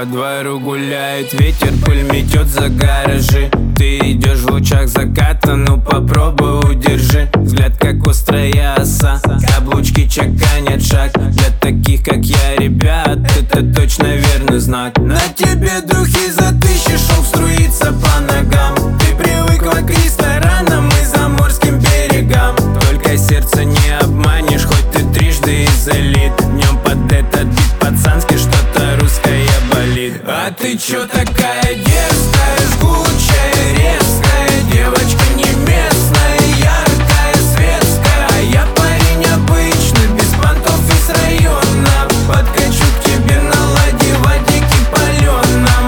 По двору гуляет ветер, пыль метет за гаражи. Ты идешь в лучах заката, ну попробуй удержи. Взгляд как острая оса, каблучки чеканят шаг. Для таких как я, ребят, это точно верный знак. На тебе духи за 1000, шелк струится по ногам. Ты привыкла к ресторанам и заморским берегам. Только сердце не обманешь, хоть ты трижды из элит. Днем под этот бит пацанский что-то русское болит. А ты чё такая дерзкая, жгучая, резкая? Девочка не местная, яркая, светская. А я парень обычный, без понтов из района. Подкачу к тебе на ладе в водике палёном.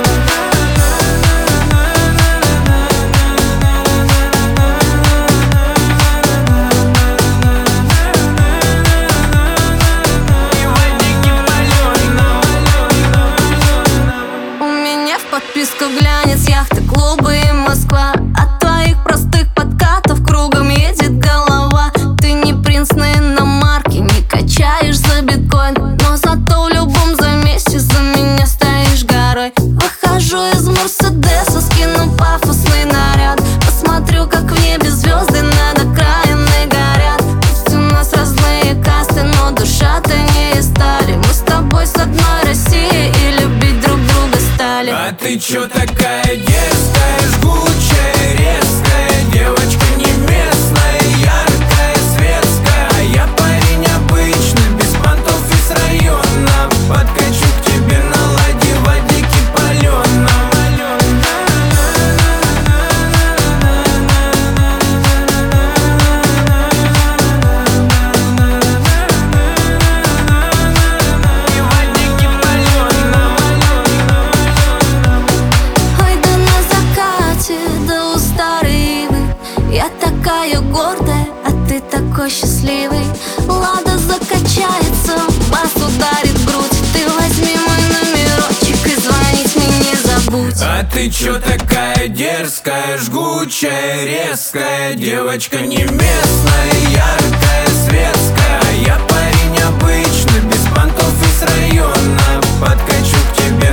Подписка в глянец, яхты, клубы и Москва. От твоих простых подкатов кругом едет голова. Ты не принц на иномарке, не качаешь за биткоин, но зато в любом замесе за меня стоишь горой. Выхожу из Мерседеса, скину пафосный наряд. Посмотрю, как в небе звезды над окраиной горят. Пусть у нас разные касты, но душа-то не из стали. Мы с тобой с одной России и любить друг друга стали. А ты чё такая дерзкая, жгучая, резкая? Девочка не местная, яркая, светская. А я парень обычный, без понтов из района. Подкачу к тебе на ладе в водике палёном. Я такая гордая, а ты такой счастливый. Лада закачается, бас ударит в грудь. Ты возьми мой номерочек и звонить мне не забудь. А ты чё такая дерзкая, жгучая, резкая? Девочка не местная, яркая, светская. А я парень обычный, без понтов из района. Подкачу к тебе